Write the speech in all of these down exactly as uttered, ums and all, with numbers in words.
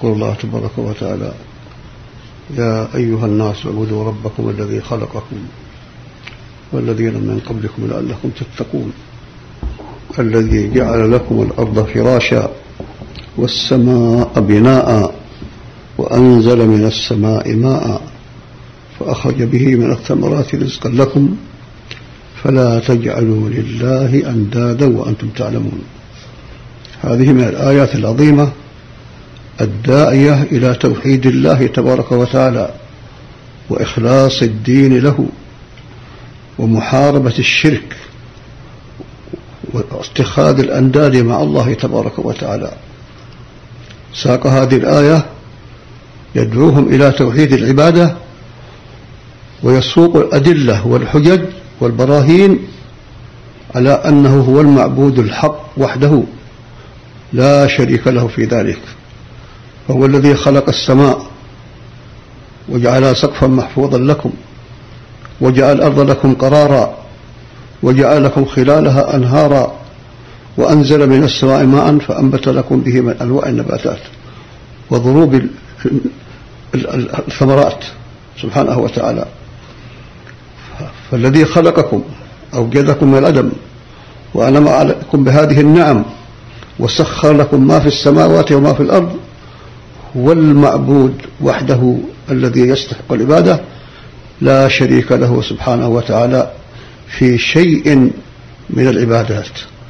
يقول الله تبارك وتعالى: يا أيها الناس اعبدوا ربكم الذي خلقكم والذين من قبلكم لعلكم تتقون الذي جعل لكم الأرض فراشا والسماء بناء وأنزل من السماء ماء فأخرج به من الثمرات رزقا لكم فلا تجعلوا لله أندادا وأنتم تعلمون. هذه من الآيات العظيمة الداعية إلى توحيد الله تبارك وتعالى وإخلاص الدين له ومحاربة الشرك واتخاذ الأنداد مع الله تبارك وتعالى. ساق هذه الآية يدعوهم إلى توحيد العبادة ويسوق الأدلة والحجج والبراهين على أنه هو المعبود الحق وحده لا شريك له في ذلك، فهو الذي خلق السماء وجعل سقفا محفوظا لكم وجعل الأرض لكم قرارا وجعل لكم خلالها أنهارا وأنزل من السماء ماء فأنبت لكم به من أنواع النباتات وضروب الثمرات سبحانه وتعالى. فالذي خلقكم أوجدكم من العدم وأنعم عليكم بهذه النعم وسخر لكم ما في السماوات وما في الأرض هو المعبود وحده الذي يستحق العبادة لا شريك له سبحانه وتعالى في شيء من العبادات.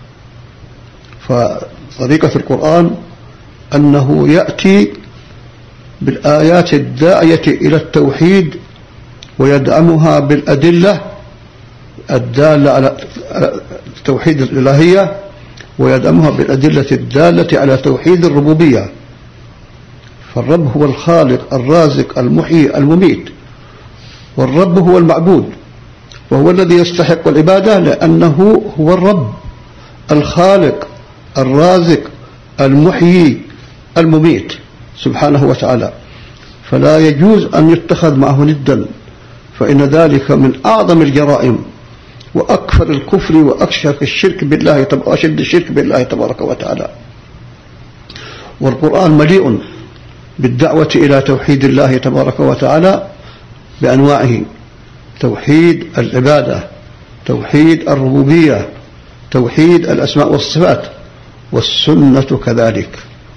فطريقة القرآن أنه يأتي بالآيات الداعية إلى التوحيد ويدعمها بالأدلة الدالة على توحيد الإلهية ويدعمها بالأدلة الدالة على توحيد الربوبية. فالرب هو الخالق الرازق المحيي المميت، والرب هو المعبود وهو الذي يستحق العبادة لأنه هو الرب الخالق الرازق المحيي المميت سبحانه وتعالى. فلا يجوز أن يتخذ معه ندا، فإن ذلك من أعظم الجرائم وأكثر الكفر وأكثر الشرك بالله وأشد الشرك بالله تبارك وتعالى. والقرآن مليء بالدعوة إلى توحيد الله تبارك وتعالى بأنواعه: توحيد العبادة، توحيد الربوبية، توحيد الأسماء والصفات، والسنة كذلك.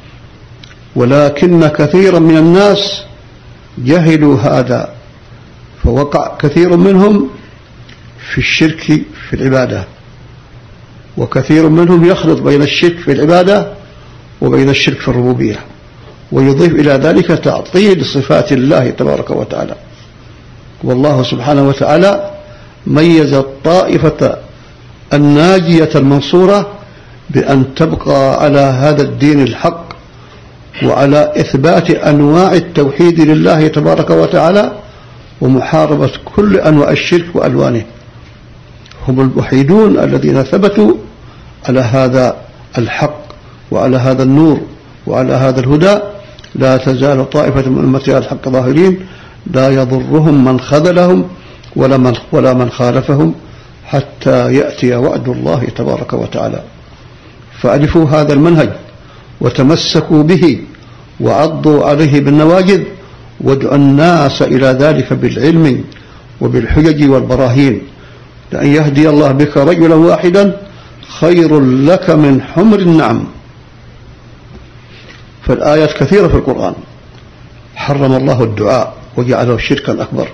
ولكن كثيرا من الناس جهلوا هذا فوقع كثير منهم في الشرك في العبادة، وكثير منهم يخلط بين الشرك في العبادة وبين الشرك في الربوبية ويضيف إلى ذلك تعطيل صفات الله تبارك وتعالى. والله سبحانه وتعالى ميز الطائفة الناجية المنصورة بأن تبقى على هذا الدين الحق وعلى إثبات أنواع التوحيد لله تبارك وتعالى ومحاربة كل أنواع الشرك وألوانه. هم الوحيدون الذين ثبتوا على هذا الحق وعلى هذا النور وعلى هذا الهدى. لا تزال طائفة من أمتي على الحق ظاهرين لا يضرهم من خذلهم ولا من, ولا من خالفهم حتى يأتي وعد الله تبارك وتعالى. فألفوا هذا المنهج وتمسكوا به وعضوا عليه بالنواجذ وادعوا الناس إلى ذلك بالعلم وبالحجج والبراهين. لأن يهدي الله بك رجلا واحدا خير لك من حمر النعم. فالآيات كثيرة في القرآن حرم الله الدعاء وجعله شركا أكبر.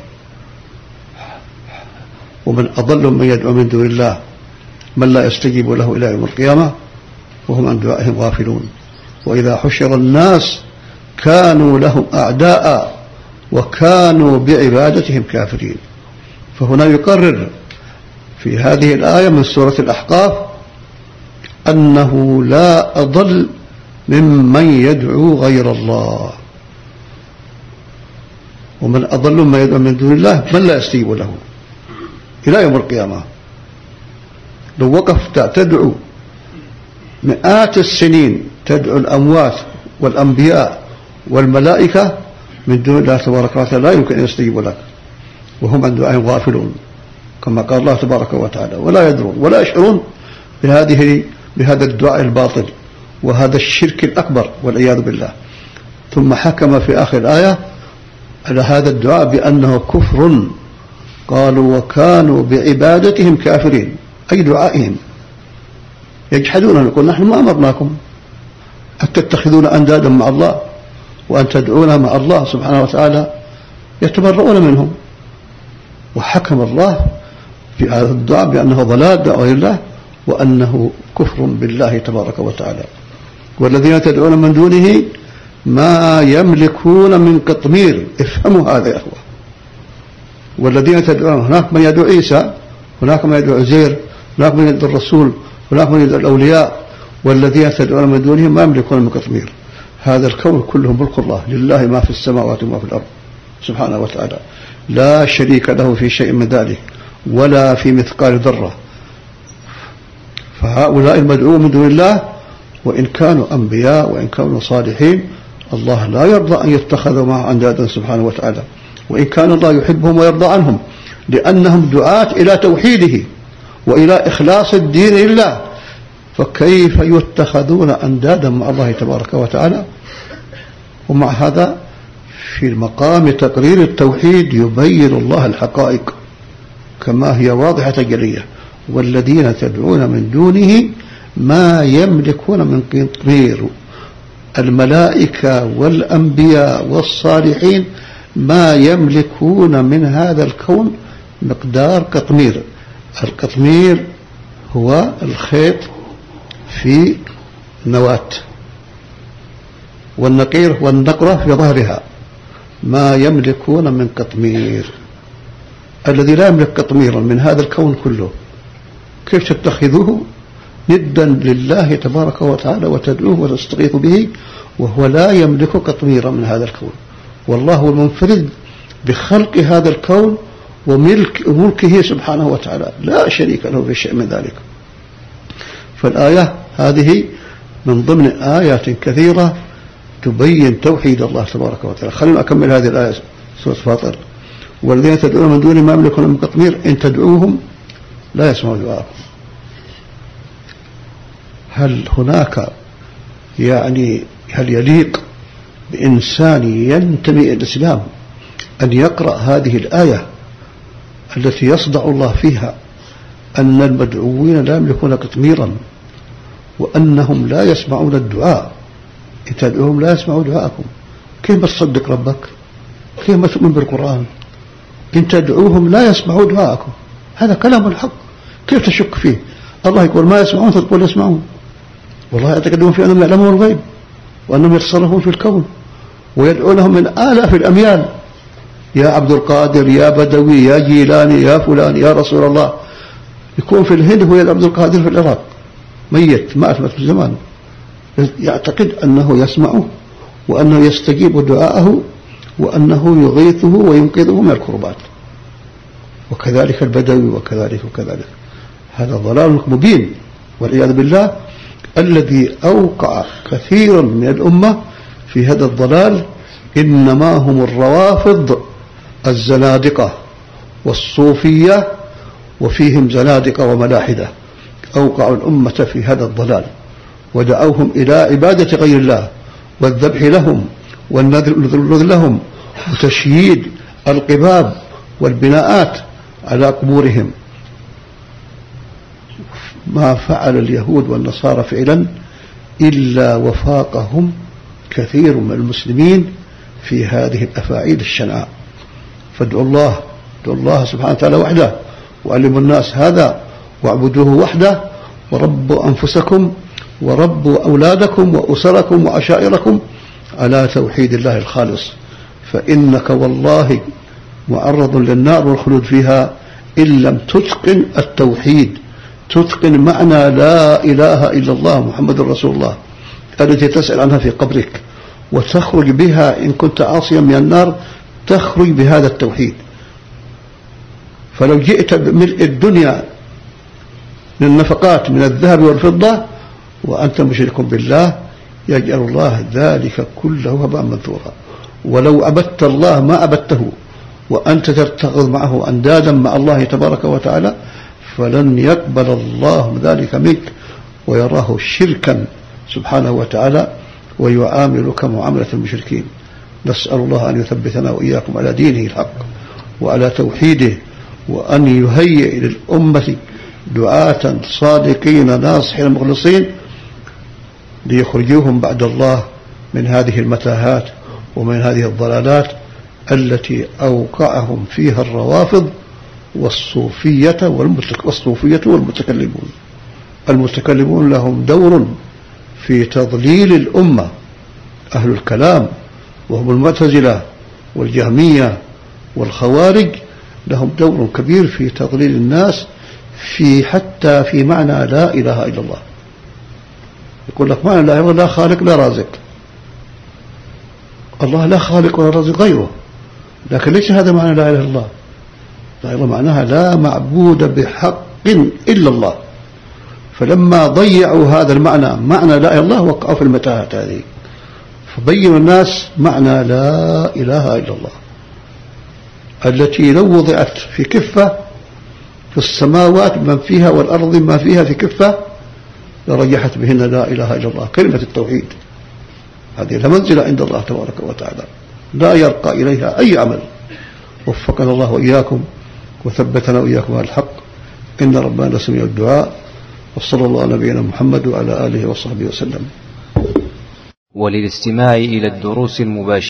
ومن أضل من يدعو من دون الله من لا يستجيب له إلى يوم القيامة وهم عن دعائهم غافلون. وإذا حشر الناس كانوا لهم أعداء وكانوا بعبادتهم كافرين. فهنا يقرر في هذه الآية من سورة الأحقاف أنه لا أضل ممن يدعو غير الله، ومن أضل ممن يدعو من دون الله من لا يستجيب له إلى يوم القيامة. لو وقفت تدعو مئات السنين تدعو الأموات والأنبياء والملائكة من دون الله تبارك وتعالى لا يمكن أن يستجيبوا لك وهم عن دعائهم غافلون كما قال الله تبارك وتعالى، ولا يدرون ولا يشعرون بهذه بهذا الدعاء الباطل وهذا الشرك الأكبر والعياذ بالله. ثم حكم في آخر الآية على هذا الدعاء بأنه كفر. قالوا وكانوا بعبادتهم كافرين، أي دعائهم يجحدون، يقول نحن ما أمرناكم أن تتخذون أندادا مع الله وأن تدعون مع الله سبحانه وتعالى، يتبرؤون منهم. وحكم الله في هذا الدعاء بأنه ضلال دعوة الله وأنه كفر بالله تبارك وتعالى. والذين تدعون من دونه ما يملكون من قطمير. افهموا هذا يا أخوة. والذين تدعون، هناك من يدعو عيسى، هناك من يدعو عزير، هناك من يدعو الرسول، هناك من يدعو الأولياء. والذين تدعون من دونه ما يملكون من قطمير. هذا الكون كله ملك الله، لله ما في السماوات وما في الأرض سبحانه وتعالى، لا شريك له في شيء من ذلك ولا في مثقال ذرة. فهؤلاء المدعوون من دون الله وإن كانوا أنبياء وإن كانوا صالحين، الله لا يرضى أن يتخذوا معه أندادا سبحانه وتعالى، وإن كان الله يحبهم ويرضى عنهم، لأنهم دعاة إلى توحيده وإلى إخلاص الدين لله. فكيف يتخذون أندادا مع الله تبارك وتعالى؟ ومع هذا في مقام تقرير التوحيد يبين الله الحقائق كما هي واضحة جلية. والذين تدعون من دونه ما يملكون من قطمير. الملائكة والأنبياء والصالحين ما يملكون من هذا الكون مقدار قطمير. القطمير هو الخيط في نواة، والنقير هو النقرة في ظهرها. ما يملكون من قطمير. الذي لا يملك قطميرا من هذا الكون كله كيف تتخذوه ندا لله تبارك وتعالى وتدعوه وتستغيث به وهو لا يملك قطميرا من هذا الكون؟ والله هو المنفرد بخلق هذا الكون وملك ملكه سبحانه وتعالى، لا شريك له في شيء من ذلك. فالآية هذه من ضمن آيات كثيرة تبين توحيد الله تبارك وتعالى. خلونا أكمل هذه الآية سورة فاطر. والذين تدعون من دون ما يملكون من قطمير إن تدعوهم لا يسمعوا دعاءكم. هل هناك يعني هل يليق بإنسان ينتمي إلى الإسلام أن يقرأ هذه الآية التي يصدع الله فيها أن المدعوين لا يملكون قطميرا وأنهم لا يسمعون الدعاء؟ إن تدعوهم لا يسمعوا دعاءكم. كيف ما تصدق ربك؟ كيف ما تؤمن بالقرآن؟ إن تدعوهم لا يسمعوا دعاءكم، هذا كلام الحق، كيف تشك فيه؟ الله يقول ما يسمعون تقول يسمعون. والله يعتقدون في أنهم يعلمون الغيب وأنهم يتصرفون في الكون ويدعونهم من آلاف الأميال، يا عبد القادر، يا بدوي، يا جيلاني، يا فلان، يا رسول الله. يكون في الهند هو عبد القادر في العراق ميت مات مات في زمان، يعتقد أنه يسمعه وأنه يستجيب دعاءه وأنه يغيثه وينقذه من الكربات. وكذلك البدوي وكذلك وكذلك. هذا ضلال مبين والعياذ بالله. الذي أوقع كثيرا من الأمة في هذا الضلال إنما هم الروافض الزنادقة والصوفية، وفيهم زنادقة وملاحدة أوقعوا الأمة في هذا الضلال ودعوهم إلى عبادة غير الله والذبح لهم والنذر لهم وتشييد القباب والبناءات على قبورهم. ما فعل اليهود والنصارى فعلا إلا وفاقهم كثير من المسلمين في هذه الأفاعيل الشنعاء. فادعوا الله ادعوا الله سبحانه وتعالى وحده وعلموا الناس هذا واعبدوه وحده وربوا أنفسكم وربوا أولادكم وأسركم وعشائركم على توحيد الله الخالص، فإنك والله معرض للنار والخلود فيها إن لم تتقن التوحيد، تتقن معنى لا إله إلا الله محمد رسول الله التي تسأل عنها في قبرك وتخرج بها إن كنت عاصيا من النار، تخرج بهذا التوحيد. فلو جئت بملء الدنيا من النفقات من الذهب والفضة وأنت مشرك بالله يجعل الله ذلك كله هباء منثورا. ولو عبدت الله ما عبدته وأنت تتخذ معه أندادا مع الله تبارك وتعالى فلن يقبل الله ذلك منك ويراه شركا سبحانه وتعالى. ويعاملك معاملة المشركين. نسأل الله أن يثبتنا وإياكم على دينه الحق وعلى توحيده، وأن يهيئ للأمة دعاة صادقين ناصحين مخلصين ليخرجوهم بعد الله من هذه المتاهات ومن هذه الضلالات التي أوقعهم فيها الروافض والصوفية والصوفية والمتكلمون. المتكلمون لهم دور في تضليل الأمة، أهل الكلام وهم المعتزلة والجهمية والخوارج لهم دور كبير في تضليل الناس، في حتى في معنى لا إله إلا الله. يقول لك معنى لا إله إلا الله لا خالق لا رازق. الله لا خالق ولا رازق غيره، لكن ليس هذا معنى لا إله إلا الله. لا إله إلا الله معناها لا معبود بحق إلا الله. فلما ضيعوا هذا المعنى، معنى لا إله إلا الله، وقعوا في المتاهات هذه. فبين الناس معنى لا إله إلا الله التي لو وضعت في كفة في السماوات من فيها والأرض ما فيها في كفة لرجحت بهن لا إله إلا الله، كلمة التوحيد. هذه المنزلة عند الله تبارك وتعالى لا يرقى إليها أي عمل. وفقنا الله وإياكم وثبتنا وإياكم على الحق، إن ربنا سميع الدعاء. وصلى الله على نبينا محمد وعلى آله وصحبه وسلم. وللاستماع إلى الدروس المباشرة